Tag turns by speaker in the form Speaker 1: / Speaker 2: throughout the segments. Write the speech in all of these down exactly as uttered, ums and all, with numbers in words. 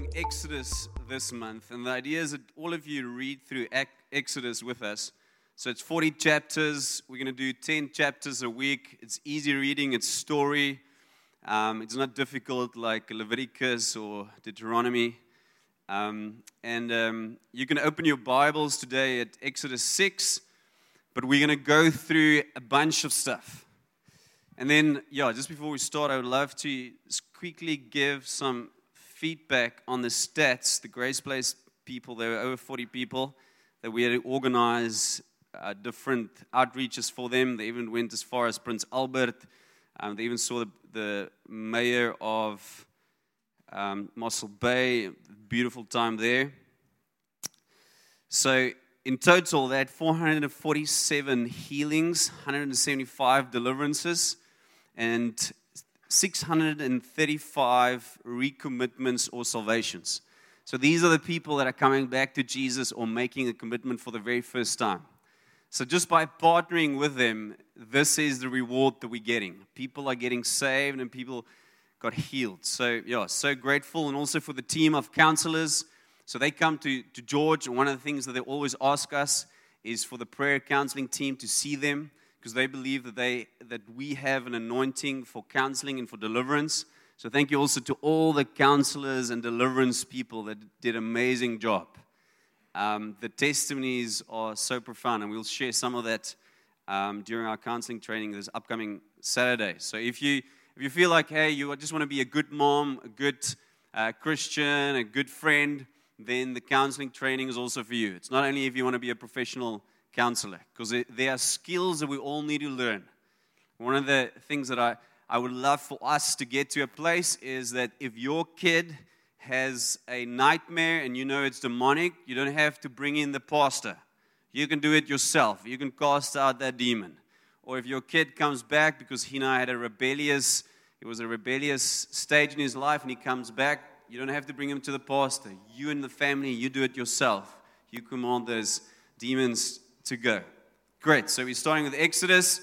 Speaker 1: starting Exodus this month, and the idea is that all of you read through Exodus with us. So it's forty chapters. We're going to do ten chapters a week. It's easy reading. It's story. Um, it's not difficult like Leviticus or Deuteronomy. Um, and um, you can open your Bibles today at Exodus six, but we're going to go through a bunch of stuff. And then, yeah, just before we start, I would love to just quickly give some feedback on the stats. The Grace Place people, there were over forty people that we had to organize uh, different outreaches for them. They even went as far as Prince Albert. Um, they even saw the, the mayor of um, Mossel Bay. Beautiful time there. So in total, they had four hundred forty-seven healings, one hundred seventy-five deliverances, and six hundred thirty-five recommitments or salvations. So these are the people that are coming back to Jesus or making a commitment for the very first time. So just by partnering with them, this is the reward that we're getting. People are getting saved and people got healed. So yeah, so grateful. And also for the team of counselors. So they come to, to George, and one of the things that they always ask us is for the prayer counseling team to see them, because they believe that they that we have an anointing for counseling and for deliverance. So thank you also to all the counselors and deliverance people that did an amazing job. Um, the testimonies are so profound, and we'll share some of that um, during our counseling training this upcoming Saturday. So if you if you feel like, hey, you just want to be a good mom, a good uh, Christian, a good friend, then the counseling training is also for you. It's not only if you want to be a professional counselor, because there are skills that we all need to learn. One of the things that I, I would love for us to get to a place is that if your kid has a nightmare and you know it's demonic, you don't have to bring in the pastor. You can do it yourself. You can cast out that demon. Or if your kid comes back because he now had a rebellious, it was a rebellious stage in his life, and he comes back, you don't have to bring him to the pastor. You and the family, you do it yourself. You command those demons to go. Great. So we're starting with Exodus.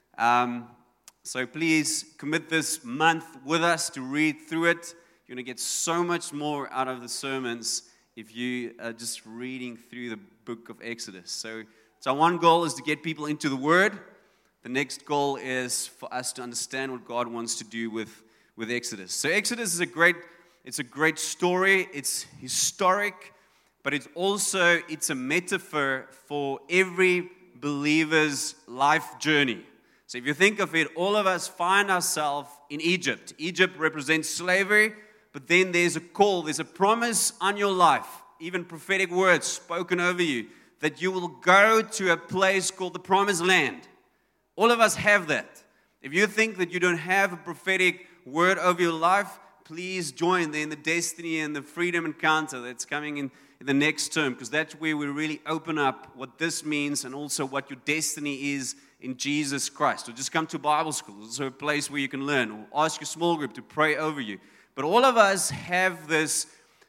Speaker 1: Um, so please commit this month with us to read through it. You're going to get so much more out of the sermons if you are just reading through the book of Exodus. So, so one goal is to get people into the Word. The next goal is for us to understand what God wants to do with, with Exodus. So Exodus is a great, it's a great story. It's historic, but it's also, it's a metaphor for every believer's life journey. So if you think of it, all of us find ourselves in Egypt. Egypt represents slavery, but then there's a call, there's a promise on your life, even prophetic words spoken over you, that you will go to a place called the Promised Land. All of us have that. If you think that you don't have a prophetic word over your life, please join in the Destiny and the Freedom Encounter that's coming in, in the next term, because that's where we really open up what this means and also what your destiny is in Jesus Christ. Or just come to Bible school. It's also a place where you can learn. Or ask your small group to pray over you. But all of us have this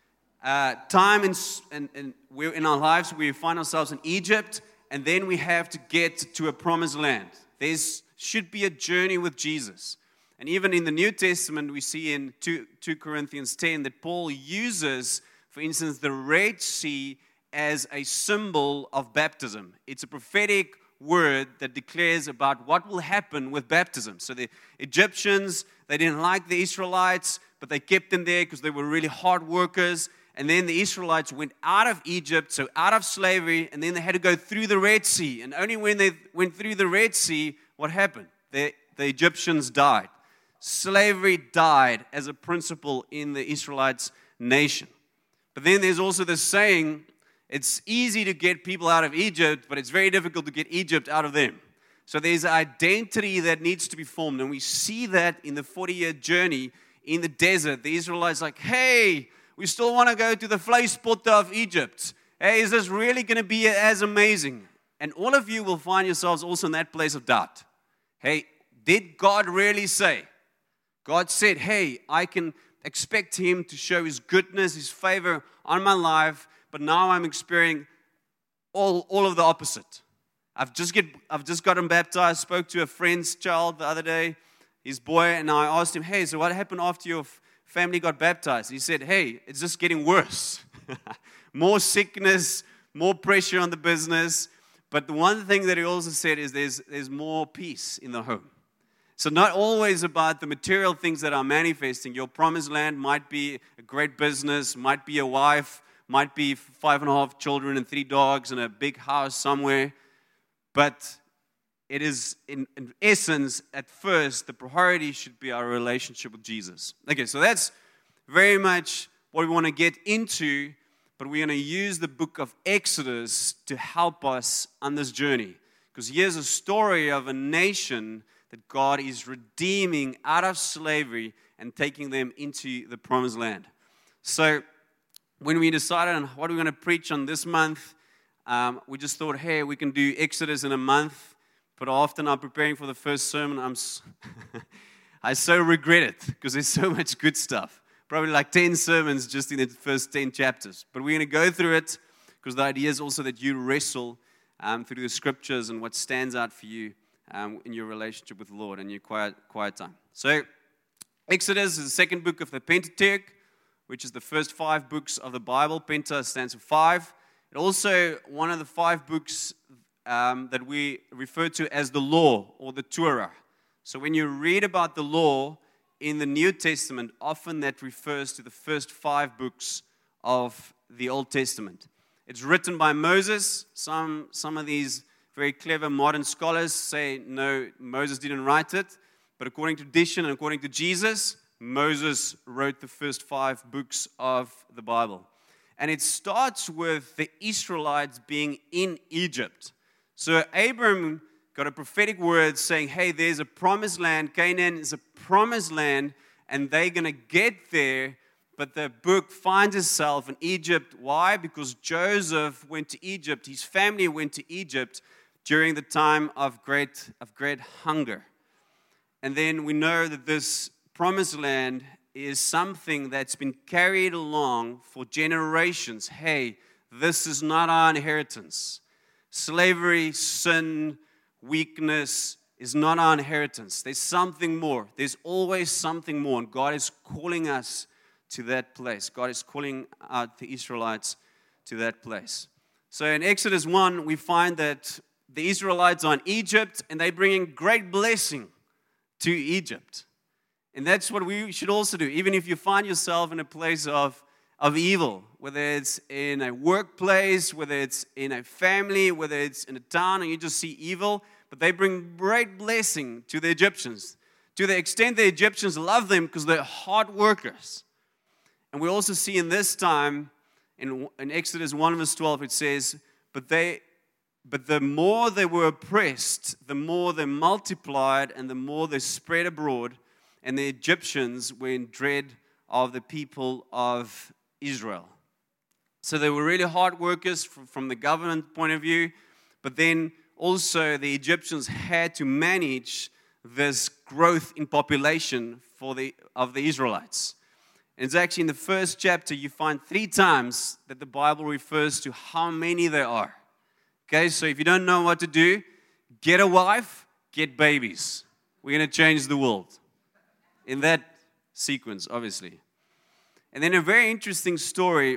Speaker 1: uh, time in, in, in, we're in our lives where we find ourselves in Egypt, and then we have to get to a promised land. There should be a journey with Jesus. And even in the New Testament, we see in two Corinthians ten that Paul uses, for instance, the Red Sea as a symbol of baptism. It's a prophetic word that declares about what will happen with baptism. So the Egyptians, they didn't like the Israelites, but they kept them there because they were really hard workers. And then the Israelites went out of Egypt, so out of slavery, and then they had to go through the Red Sea. And only when they went through the Red Sea, what happened? The, the Egyptians died. Slavery died as a principle in the Israelites' nation. But then there's also this saying, it's easy to get people out of Egypt, but it's very difficult to get Egypt out of them. So there's an identity that needs to be formed, and we see that in the forty-year journey in the desert. The Israelites are like, hey, we still want to go to the vleispotte of Egypt. Hey, is this really going to be as amazing? And all of you will find yourselves also in that place of doubt. Hey, did God really say? God said, hey, I can expect Him to show His goodness, His favor on my life, but now I'm experiencing all, all of the opposite. I've just get I've just gotten baptized, spoke to a friend's child the other day, his boy, and I asked him, hey, so what happened after your family got baptized. He said, hey, it's just getting worse. More sickness, more pressure on the business. But the one thing that he also said is there's, there's more peace in the home. So not always about the material things that are manifesting. Your promised land might be a great business, might be a wife, might be five and a half children and three dogs and a big house somewhere. But it is, in, in essence, at first, the priority should be our relationship with Jesus. Okay, so that's very much what we want to get into, but we're going to use the book of Exodus to help us on this journey. Because here's a story of a nation that God is redeeming out of slavery and taking them into the promised land. So when we decided on what we're going to preach on this month, um, we just thought, hey, we can do Exodus in a month. But often I'm preparing for the first sermon, I'm I so regret it because there's so much good stuff. Probably like ten sermons just in the first ten chapters. But we're going to go through it because the idea is also that you wrestle um, through the scriptures and what stands out for you um, in your relationship with the Lord and your quiet, quiet time. So Exodus is the second book of the Pentateuch, which is the first five books of the Bible. Penta stands for five. It's also one of the five books um, that we refer to as the law or the Torah. So when you read about the law in the New Testament, often that refers to the first five books of the Old Testament. It's written by Moses. Some, some of these very clever modern scholars say, no, Moses didn't write it. But according to tradition and according to Jesus, Moses wrote the first five books of the Bible. And it starts with the Israelites being in Egypt. So Abram got a prophetic word saying, hey, there's a promised land. Canaan is a promised land, and they're going to get there. But the book finds itself in Egypt. Why? Because Joseph went to Egypt. His family went to Egypt during the time of great, of great hunger. And then we know that this promised land is something that's been carried along for generations. Hey, this is not our inheritance. Slavery, sin, weakness is not our inheritance. There's something more. There's always something more. And God is calling us to that place. God is calling out the Israelites to that place. So in Exodus one, we find that the Israelites are in Egypt and they bring in great blessing to Egypt. And that's what we should also do. Even if you find yourself in a place of, of evil, whether it's in a workplace, whether it's in a family, whether it's in a town, and you just see evil, but they bring great blessing to the Egyptians. To the extent the Egyptians love them because they're hard workers. And we also see in this time, in, in Exodus one verse twelve, it says, but they... But the more they were oppressed, the more they multiplied and the more they spread abroad. And the Egyptians were in dread of the people of Israel. So they were really hard workers from the government point of view. But then also the Egyptians had to manage this growth in population for the of the Israelites. And it's actually in the first chapter you find three times that the Bible refers to how many there are. Okay, so if you don't know what to do, get a wife, get babies. We're going to change the world. In that sequence, obviously. And then a very interesting story,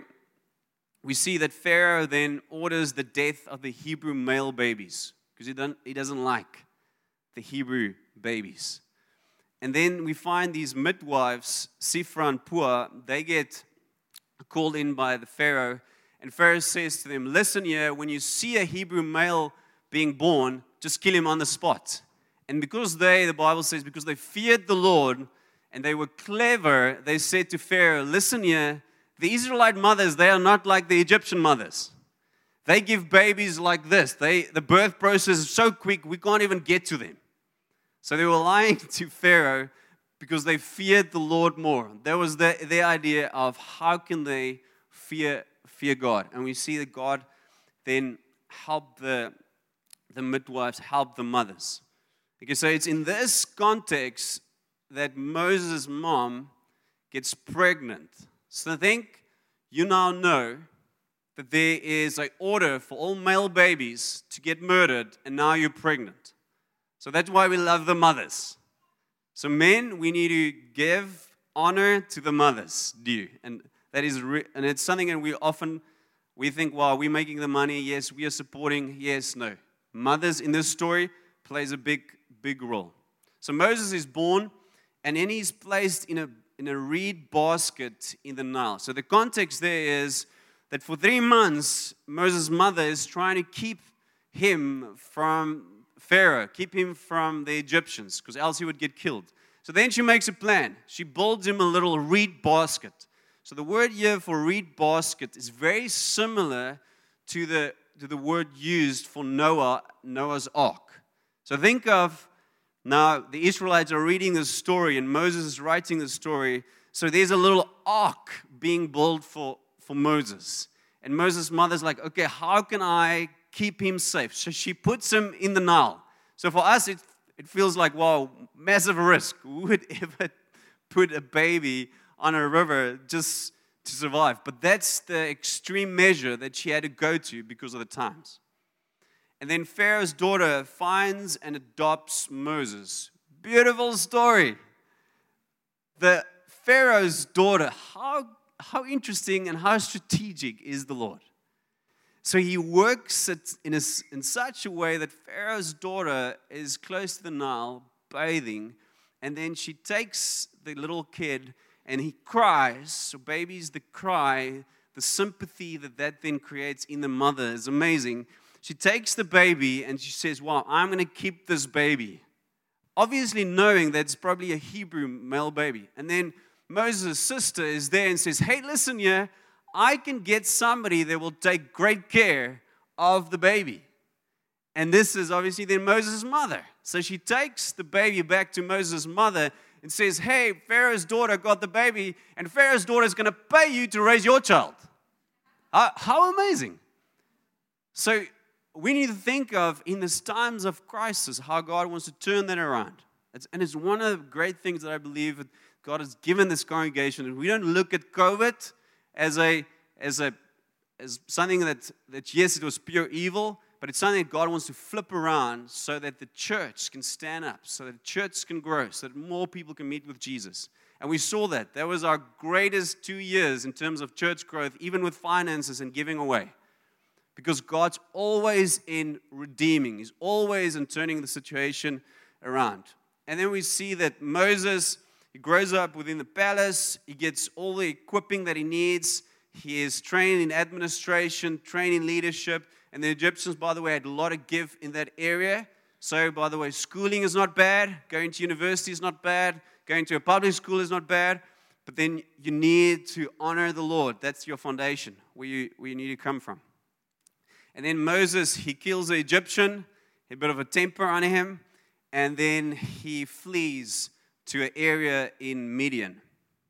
Speaker 1: we see that Pharaoh then orders the death of the Hebrew male babies because he doesn't, he doesn't like the Hebrew babies. And then we find these midwives, Shiphrah and Puah, they get called in by the Pharaoh. And Pharaoh says to them, listen here, when you see a Hebrew male being born, just kill him on the spot. And because they, the Bible says, because they feared the Lord and they were clever, they said to Pharaoh, listen here, the Israelite mothers, they are not like the Egyptian mothers. They give babies like this. They, the birth process is so quick, we can't even get to them. So they were lying to Pharaoh because they feared the Lord more. That was the, their idea of how can they fear Fear God. And we see that God then helped the, the midwives, helped the mothers. Okay, so it's in this context that Moses' mom gets pregnant. So I think you now know that there is an order for all male babies to get murdered, and now you're pregnant. So that's why we love the mothers. So men, we need to give honor to the mothers due. And that is, re- and it's something that we often, we think, well, we're making the money. Yes, we are supporting. Yes, no. Mothers in this story plays a big, big role. So Moses is born, and then he's placed in a in a reed basket in the Nile. So the context there is that for three months, Moses' mother is trying to keep him from Pharaoh, keep him from the Egyptians, because else he would get killed. So then she makes a plan. She builds him a little reed basket. So the word here for reed basket is very similar to the, to the word used for Noah, Noah's ark. So think of, now the Israelites are reading this story and Moses is writing the story. So there's a little ark being built for, for Moses. And Moses' mother's like, okay, how can I keep him safe? So she puts him in the Nile. So for us, it, it feels like, wow, massive risk. Who would ever put a baby on a river just to survive? But that's the extreme measure that she had to go to because of the times. And then Pharaoh's daughter finds and adopts Moses. Beautiful story. The Pharaoh's daughter, how, how interesting and how strategic is the Lord? So he works it in, a, in such a way that Pharaoh's daughter is close to the Nile, bathing, and then she takes the little kid and he cries. So babies, the cry, the sympathy that that then creates in the mother is amazing. She takes the baby and she says, wow, I'm going to keep this baby. Obviously knowing that it's probably a Hebrew male baby. And then Moses' sister is there and says, hey, listen here, I can get somebody that will take great care of the baby. And this is obviously then Moses' mother. So she takes the baby back to Moses' mother and says, hey, Pharaoh's daughter got the baby, and Pharaoh's daughter is going to pay you to raise your child. How, how amazing. So we need to think of, in these times of crisis, how God wants to turn that around. It's, and it's one of the great things that I believe that God has given this congregation. We don't look at COVID as a as a as something that, that yes, it was pure evil, but it's something that God wants to flip around so that the church can stand up, so that the church can grow, so that more people can meet with Jesus. And we saw that. That was our greatest two years in terms of church growth, even with finances and giving away. Because God's always in redeeming. He's always in turning the situation around. And then we see that Moses, he grows up within the palace. He gets all the equipping that he needs. He is trained in administration, trained in leadership. And the Egyptians, by the way, had a lot of give in that area. So, by the way, schooling is not bad. Going to university is not bad. Going to a public school is not bad. But then you need to honor the Lord. That's your foundation, where you, where you need to come from. And then Moses, he kills the Egyptian, a bit of a temper on him, and then he flees to an area in Midian.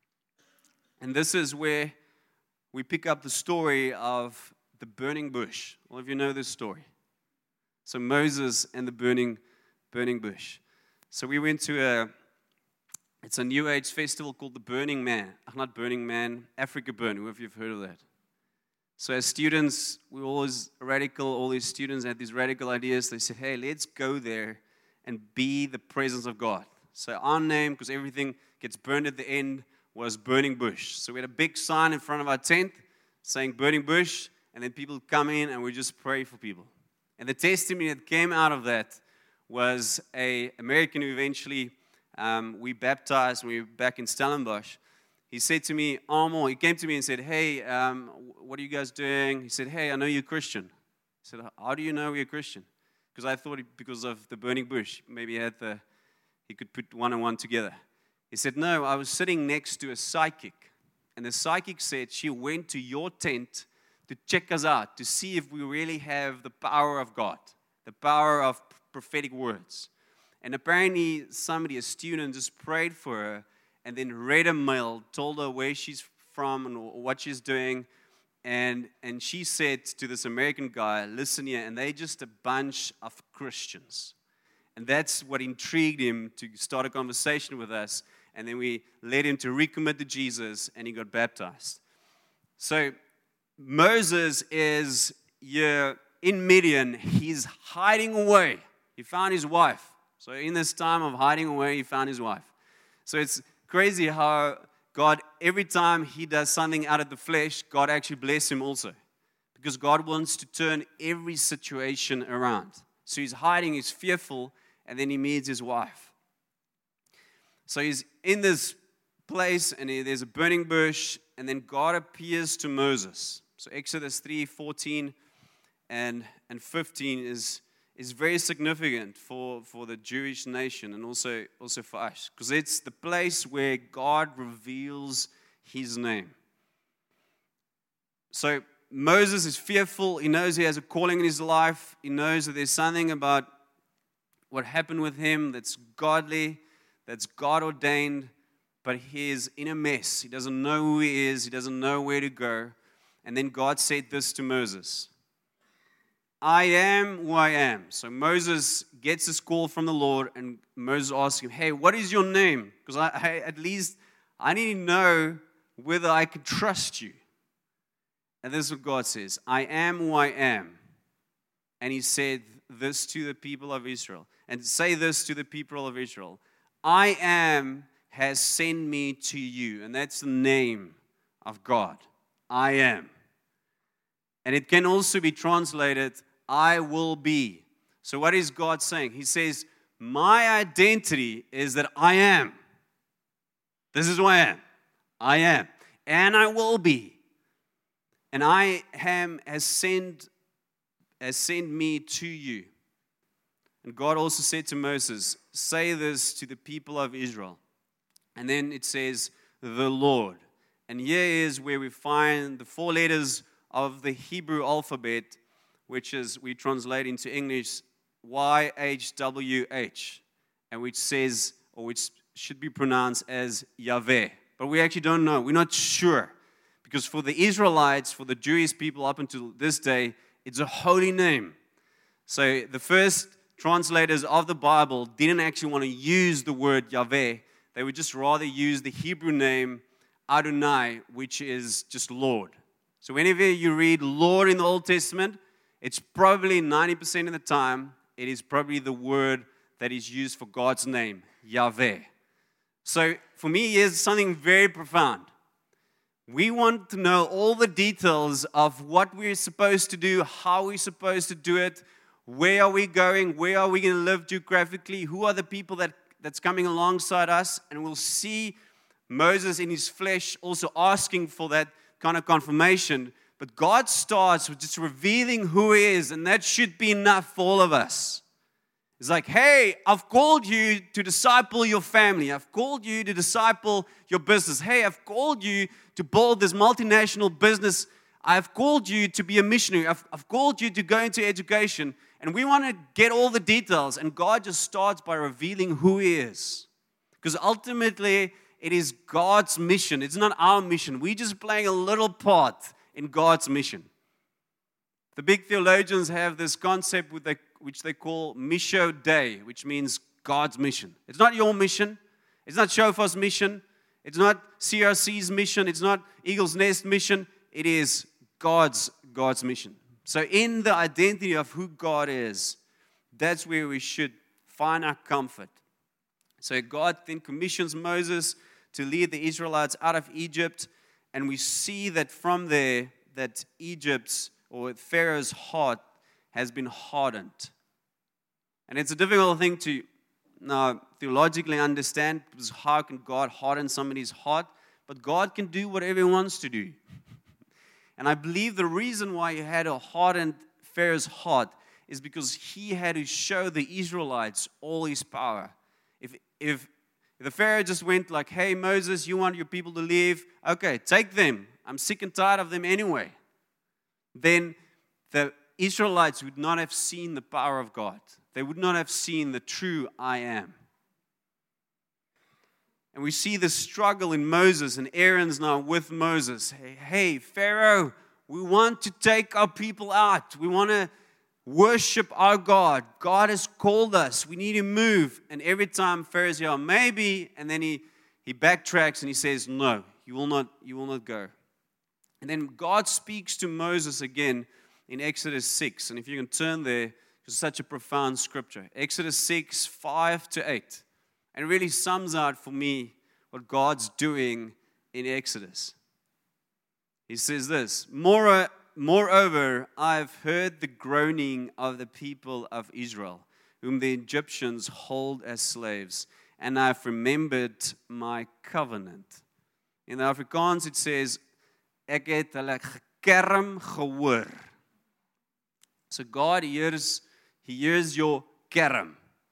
Speaker 1: And this is where we pick up the story of the burning bush. All of you know this story. So Moses and the burning, burning bush. So we went to a, it's a New Age festival called the Burning Man. Not Burning Man, Africa Burn, whoever you've heard of that. So as students, we were always radical. All these students had these radical ideas. They said, hey, let's go there and be the presence of God. So our name, because everything gets burned at the end, was Burning Bush. So we had a big sign in front of our tent saying Burning Bush, and then people come in and we just pray for people. And the testimony that came out of that was an American who eventually um, we baptized when we were back in Stellenbosch. He said to me, Armo, he came to me and said, hey, um, what are you guys doing? He said, hey, I know you're Christian. I said, how do you know we're Christian? Because I thought it, because of the burning bush, maybe he, had the, he could put one and one together. He said, no, I was sitting next to a psychic. And the psychic said she went to your tent to check us out, to see if we really have the power of God, the power of prophetic words. And apparently somebody, a student, just prayed for her, and then read a mail, told her where she's from and what she's doing. And, and she said to this American guy, listen here, and they're just a bunch of Christians. And that's what intrigued him to start a conversation with us. And then we led him to recommit to Jesus, and he got baptized. So Moses is here in Midian. He's hiding away. He found his wife. So in this time of hiding away, he found his wife. So it's crazy how God, every time he does something out of the flesh, God actually bless him also. Because God wants to turn every situation around. So he's hiding, he's fearful, and then he meets his wife. So he's in this place, and there's a burning bush, and then God appears to Moses. So Exodus three fourteen and, and fifteen is, is very significant for, for the Jewish nation and also, also for us. Because it's the place where God reveals his name. So Moses is fearful. He knows he has a calling in his life. He knows that there's something about what happened with him that's godly, that's God ordained, but he is in a mess. He doesn't know who he is. He doesn't know where to go. And then God said this to Moses. I am who I am. So Moses gets this call from the Lord, and Moses asks him, hey, what is your name? Because I, I, at least I need to know whether I can trust you. And this is what God says. I am who I am. And he said this to the people of Israel. And say this to the people of Israel. I am has sent me to you. And that's the name of God. I am. And it can also be translated, I will be. So what is God saying? He says, my identity is that I am. This is who I am. I am. And I will be. And I am has sent, has sent me to you. And God also said to Moses, say this to the people of Israel. And then it says, the Lord. And here is where we find the four letters of the Hebrew alphabet, which is, we translate into English, Y H W H, and which says, or which should be pronounced as Yahweh. But we actually don't know. We're not sure. Because for the Israelites, for the Jewish people up until this day, it's a holy name. So the first translators of the Bible didn't actually want to use the word Yahweh. They would just rather use the Hebrew name Adonai, which is just Lord. So whenever you read Lord in the Old Testament, it's probably ninety percent of the time, it is probably the word that is used for God's name, Yahweh. So for me, here's something very profound. We want to know all the details of what we're supposed to do, how we're supposed to do it, where are we going, where are we going to live geographically, who are the people that, that's coming alongside us, and we'll see Moses in his flesh also asking for that kind of confirmation. But God starts with just revealing who he is, and that should be enough for all of us. It's like, hey, I've called you to disciple your family. I've called you to disciple your business. Hey, I've called you to build this multinational business. I've called you to be a missionary. I've, I've called you to go into education. And we want to get all the details. And God just starts by revealing who he is. Because ultimately, it is God's mission. It's not our mission. We're just playing a little part in God's mission. The big theologians have this concept which they call Missio Dei, which means God's mission. It's not your mission. It's not Shofar's mission. It's not C R C's mission. It's not Eagle's Nest mission. It is God's, God's mission. So in the identity of who God is, that's where we should find our comfort. So God then commissions Moses to lead the Israelites out of Egypt. And we see that from there, that Egypt's or Pharaoh's heart has been hardened. And it's a difficult thing to now theologically understand, because how can God harden somebody's heart? But God can do whatever he wants to do. And I believe the reason why he had a hardened Pharaoh's heart is because he had to show the Israelites all his power. If, if, if the Pharaoh just went like, hey, Moses, you want your people to leave? Okay, take them. I'm sick and tired of them anyway. Then the Israelites would not have seen the power of God. They would not have seen the true I am. And we see the struggle in Moses, and Aaron's now with Moses. Hey, hey, Pharaoh, we want to take our people out. We want to worship our God. God has called us. We need to move. And every time Pharaoh's here, maybe, and then he, he backtracks and he says, no, you will not, you will not go. And then God speaks to Moses again in Exodus six. And if you can turn there, it's such a profound scripture. Exodus six, five to eight. And it really sums out for me what God's doing in Exodus. He says this, More, Moreover, I've heard the groaning of the people of Israel, whom the Egyptians hold as slaves, and I've remembered my covenant. In the Afrikaans it says, ek het hulle gekerm gehoor. So God hears, He hears your kerm.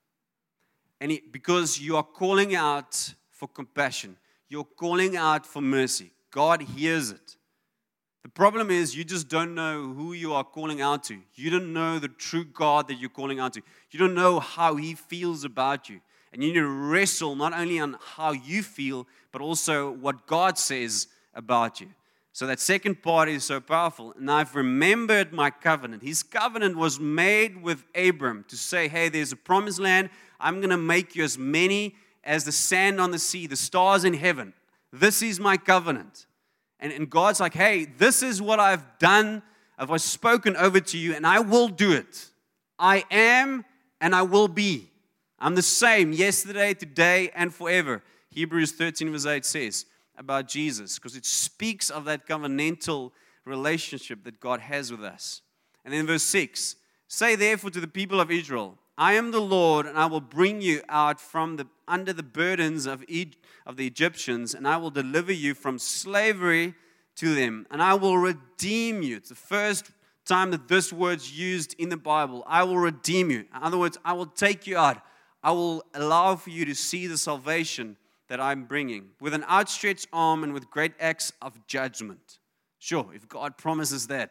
Speaker 1: And he, because you are calling out for compassion, you're calling out for mercy. God hears it. The problem is you just don't know who you are calling out to. You don't know the true God that you're calling out to. You don't know how He feels about you. And you need to wrestle not only on how you feel, but also what God says about you. So that second part is so powerful. And I've remembered my covenant. His covenant was made with Abram to say, hey, there's a promised land. I'm going to make you as many as the sand on the sea, the stars in heaven. This is my covenant. And, and God's like, hey, this is what I've done. I've spoken over to you, and I will do it. I am and I will be. I'm the same yesterday, today, and forever. Hebrews thirteen verse eight says about Jesus, because it speaks of that covenantal relationship that God has with us. And then verse six, say therefore to the people of Israel, I am the Lord, and I will bring you out from the under the burdens of, e- of the Egyptians, and I will deliver you from slavery to them, and I will redeem you. It's the first time that this word's used in the Bible. I will redeem you. In other words, I will take you out. I will allow for you to see the salvation that I'm bringing with an outstretched arm and with great acts of judgment. Sure, if God promises that.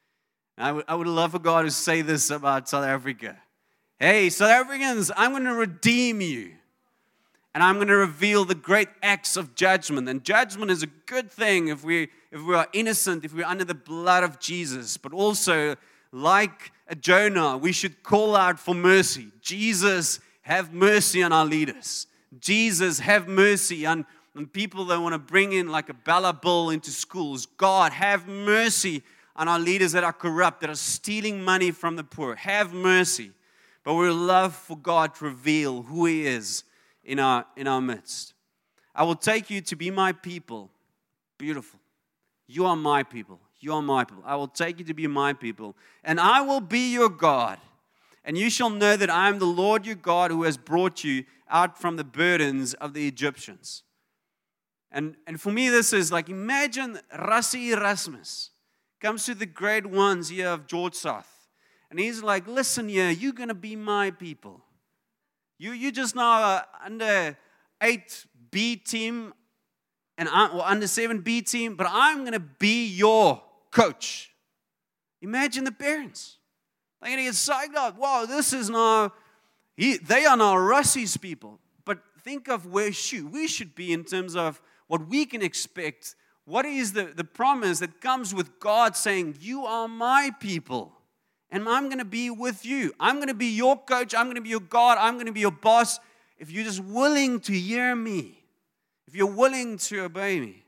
Speaker 1: I would, I would love for God to say this about South Africa. Hey, South Africans, I'm going to redeem you. And I'm going to reveal the great acts of judgment. And judgment is a good thing if we, if we are innocent, if we're under the blood of Jesus. But also, like a Jonah, we should call out for mercy. Jesus, have mercy on our leaders. Jesus, have mercy on, on people that want to bring in like a Bala Bull into schools. God, have mercy on our leaders that are corrupt, that are stealing money from the poor. Have mercy. But we love for God to reveal who He is in our, in our midst. I will take you to be my people. Beautiful. You are my people. You are my people. I will take you to be my people. And I will be your God. And you shall know that I am the Lord your God who has brought you out from the burdens of the Egyptians. And, and for me, this is like, imagine Rassie Erasmus comes to the grade ones here of George South. And he's like, listen here, you're going to be my people. You, you just now are under eight B team and I, or under seven B team, but I'm going to be your coach. Imagine the parents. They're going to get psyched out. Wow, this is now, he, they are now Rassie's people. But think of where should, we should be in terms of what we can expect. What is the, the promise that comes with God saying, you are my people. And I'm going to be with you. I'm going to be your coach. I'm going to be your God. I'm going to be your boss. If you're just willing to hear me. If you're willing to obey me.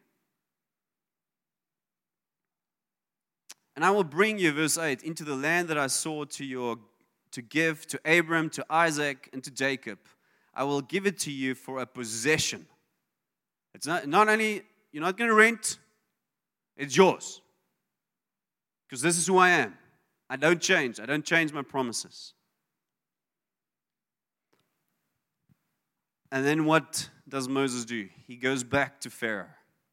Speaker 1: And I will bring you, verse eight, into the land that I swore to your to give to Abram, to Isaac, and to Jacob. I will give it to you for a possession. It's not, not only, you're not going to rent, it's yours. Because this is who I am. I don't change. I don't change my promises. And then what does Moses do? He goes back to Pharaoh.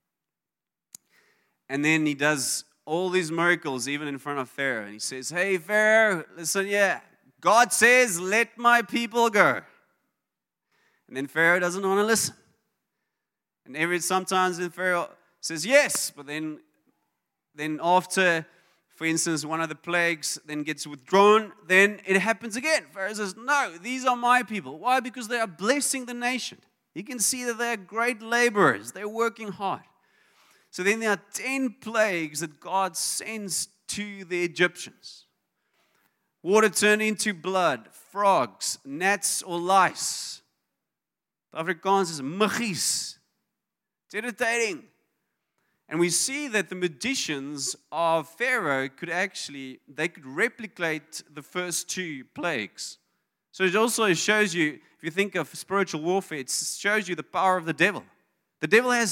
Speaker 1: And then he does all these miracles even in front of Pharaoh. And he says, hey, Pharaoh, listen, yeah, God says, let my people go. And then Pharaoh doesn't want to listen. And every sometimes then Pharaoh says, yes, but then, then after, for instance, one of the plagues then gets withdrawn, then it happens again. Pharaoh says, no, these are my people. Why? Because they are blessing the nation. You can see that they are great laborers. They're working hard. So then there are ten plagues that God sends to the Egyptians. Water turned into blood, frogs, gnats or lice. The Afrikaans is muggies. It's irritating. And we see that the magicians of Pharaoh could actually, they could replicate the first two plagues. So it also shows you, if you think of spiritual warfare, it shows you the power of the devil. The devil has,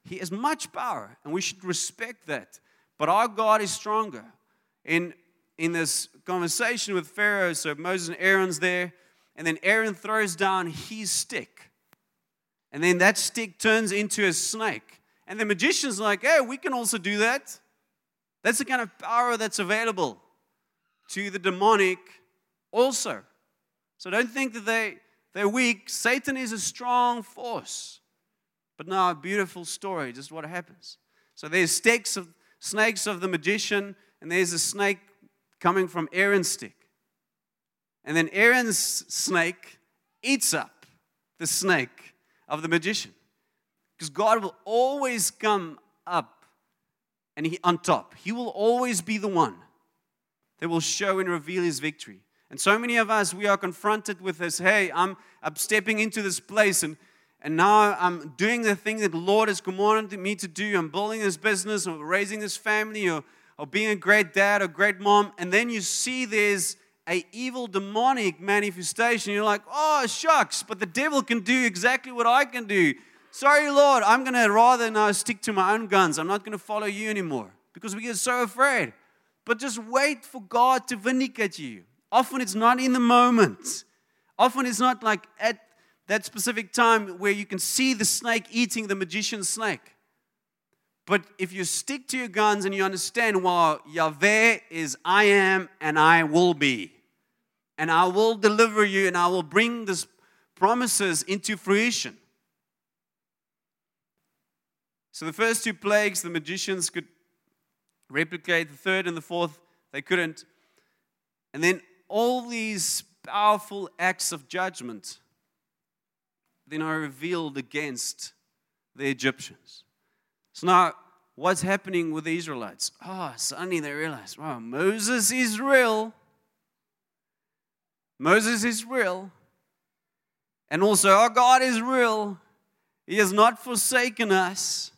Speaker 1: He has much power, and we should respect that. But our God is stronger. In, in this conversation with Pharaoh, so Moses and Aaron's there, and then Aaron throws down his stick. And then that stick turns into a snake. And the magician's like, hey, we can also do that. That's the kind of power that's available to the demonic also. So don't think that they, they're weak. Satan is a strong force. But now a beautiful story, just what happens. So there's sticks of snakes of the magician, and there's a snake coming from Aaron's stick. And then Aaron's snake eats up the snake of the magician. Because God will always come up and he on top. He will always be the one that will show and reveal his victory. And so many of us, we are confronted with this, hey, I'm, I'm stepping into this place and, and now I'm doing the thing that the Lord has commanded me to do. I'm building this business or raising this family or, or being a great dad or great mom. And then you see there's a evil demonic manifestation. You're like, oh, shucks, but the devil can do exactly what I can do. Sorry, Lord, I'm going to rather now stick to my own guns. I'm not going to follow you anymore because we get so afraid. But just wait for God to vindicate you. Often it's not in the moment. Often it's not like at that specific time where you can see the snake eating the magician's snake. But if you stick to your guns and you understand, well, Yahweh is I am and I will be. And I will deliver you and I will bring these promises into fruition. So the first two plagues, the magicians could replicate. The third and the fourth, they couldn't. And then all these powerful acts of judgment then are revealed against the Egyptians. So now, what's happening with the Israelites? Oh, suddenly they realize, wow, Moses is real. Moses is real. And also, our God is real. He has not forsaken us.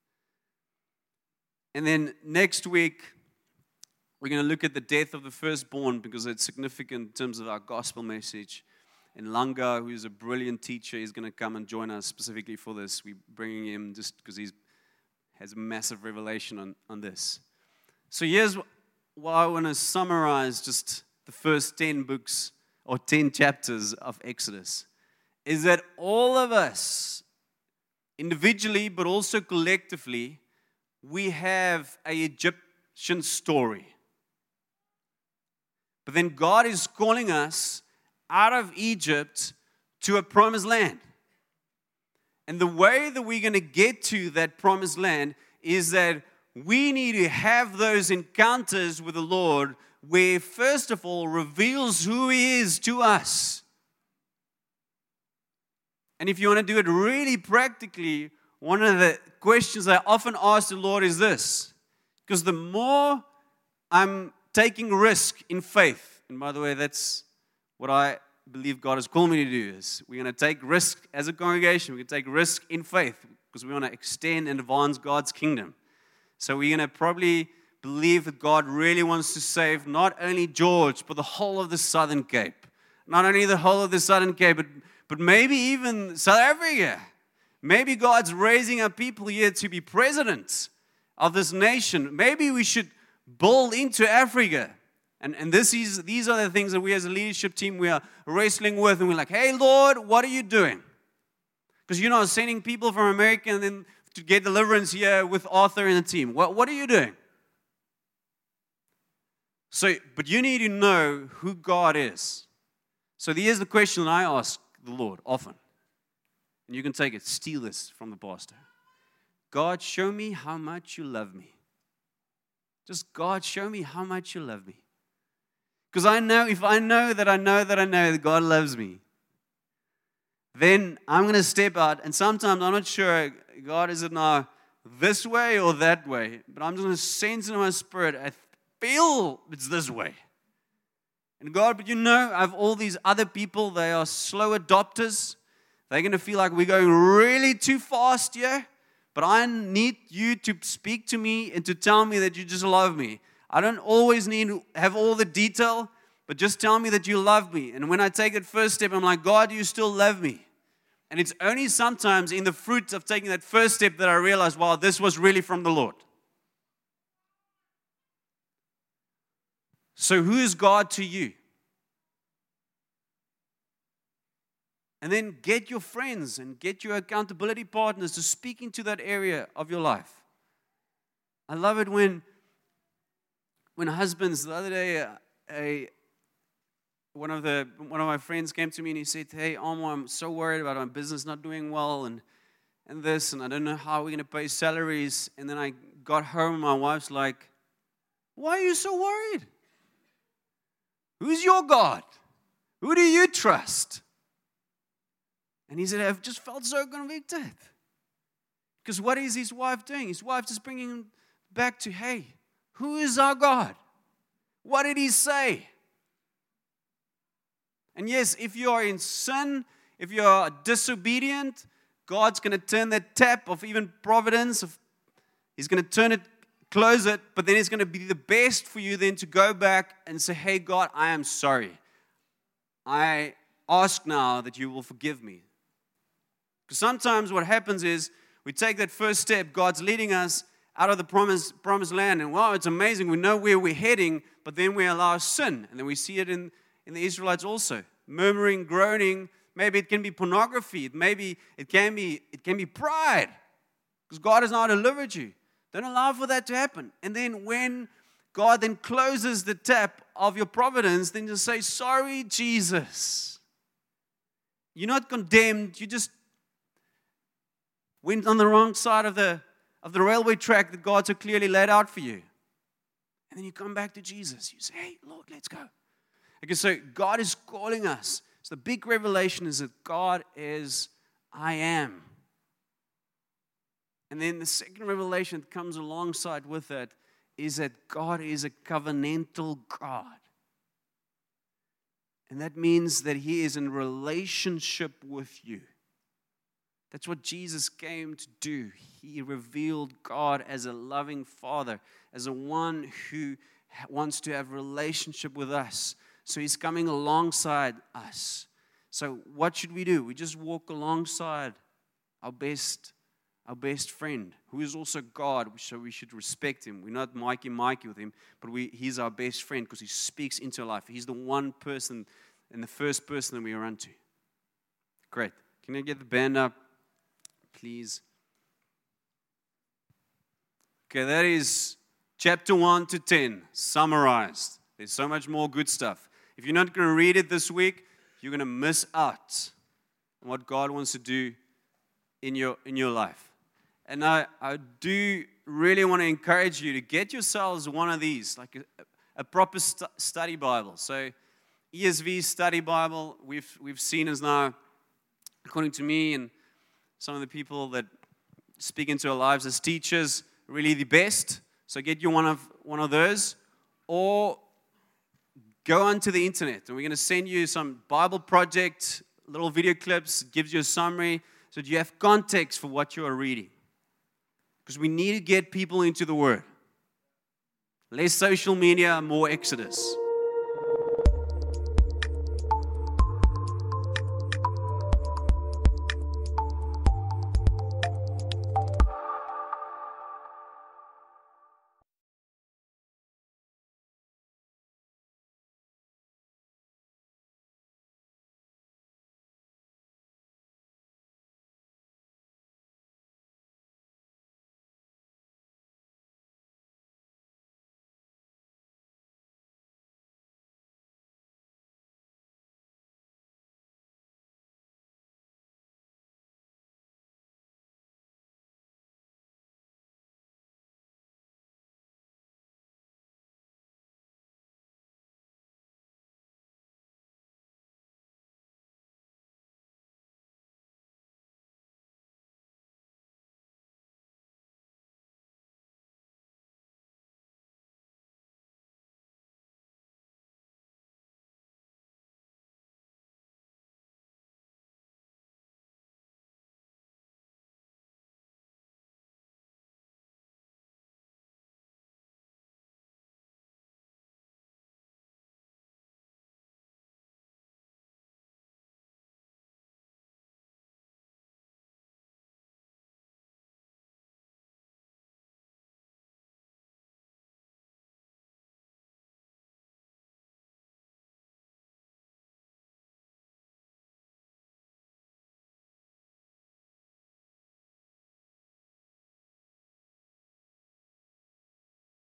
Speaker 1: And then next week, we're going to look at the death of the firstborn because it's significant in terms of our gospel message. And Langa, who's a brilliant teacher, is going to come and join us specifically for this. We're bringing him just because he has a massive revelation on, on this. So here's what I want to summarize just the first ten books or ten chapters of Exodus. Is that all of us, individually but also collectively, we have an Egyptian story. But then God is calling us out of Egypt to a promised land. And the way that we're going to get to that promised land is that we need to have those encounters with the Lord where, first of all, reveals who He is to us. And if you want to do it really practically, one of the questions I often ask the Lord is this. Because the more I'm taking risk in faith, and by the way, that's what I believe God has called me to do, is we're going to take risk as a congregation. We're going to take risk in faith because we want to extend and advance God's kingdom. So we're going to probably believe that God really wants to save not only George, but the whole of the Southern Cape. Not only the whole of the Southern Cape, but, but maybe even South Africa. Maybe God's raising up people here to be presidents of this nation. Maybe we should build into Africa. And, and this is these are the things that we as a leadership team, we are wrestling with. And we're like, hey, Lord, what are you doing? Because you're not sending people from America and then to get deliverance here with Arthur and the team. What, what are you doing? So, but you need to know who God is. So here's the question that I ask the Lord often. And you can take it, steal this from the pastor. God, show me how much you love me. Just, God, show me how much you love me. Because I know, if I know that I know that I know that God loves me, then I'm going to step out. And sometimes I'm not sure, God, is it now this way or that way? But I'm just going to sense in my spirit, I feel it's this way. And God, but you know, I have all these other people, they are slow adopters. They're going to feel like we're going really too fast here. But I need you to speak to me and to tell me that you just love me. I don't always need to have all the detail, but just tell me that you love me. And when I take that first step, I'm like, God, you still love me. And it's only sometimes in the fruit of taking that first step that I realize, wow, this was really from the Lord. So who is God to you? And then get your friends and get your accountability partners to speak into that area of your life. I love it when, when husbands, the other day, a, one of the one of my friends came to me and he said, hey, Amo, I'm so worried about my business not doing well and, and this, and I don't know how we're going to pay salaries. And then I got home and my wife's like, why are you so worried? Who's your God? Who do you trust? And he said, I've just felt so convicted. Because what is his wife doing? His wife just bringing him back to, hey, who is our God? What did he say? And yes, if you are in sin, if you are disobedient, God's going to turn that tap of even providence. Of, he's going to turn it, close it, but then it's going to be the best for you then to go back and say, hey, God, I am sorry. I ask now that you will forgive me. Because sometimes what happens is we take that first step, God's leading us out of the promised, promised land, and wow, it's amazing. We know where we're heading, but then we allow sin, and then we see it in In the Israelites also, murmuring, groaning. Maybe it can be pornography. Maybe it can be it can be pride, because God has now delivered you. Don't allow for that to happen. And then when God then closes the tap of your providence, then just say, sorry, Jesus. You're not condemned. You just went on the wrong side of the of the railway track that God so clearly laid out for you. And then you come back to Jesus. You say, hey, Lord, let's go. Okay, so God is calling us. So the big revelation is that God is I am. And then the second revelation that comes alongside with that is that God is a covenantal God. And that means that He is in relationship with you. That's what Jesus came to do. He revealed God as a loving Father, as a one who wants to have a relationship with us. So He's coming alongside us. So what should we do? We just walk alongside our best, our best friend, who is also God, so we should respect Him. We're not Mikey Mikey with Him, but we, He's our best friend because He speaks into our life. He's the one person and the first person that we run to. Great. Can I get the band up, please? Okay, that is chapter one to ten, summarized. There's so much more good stuff. If you're not going to read it this week, you're going to miss out on what God wants to do in your in your life. And I, I do really want to encourage you to get yourselves one of these, like a, a proper stu- study Bible. So E S V study Bible, we've we've seen is now, according to me and some of the people that speak into our lives as teachers, really the best. So get you one of one of those, or go onto the internet, and we're going to send you some Bible Project, little video clips, gives you a summary, so that you have context for what you are reading. Because we need to get people into the Word. Less social media, more Exodus.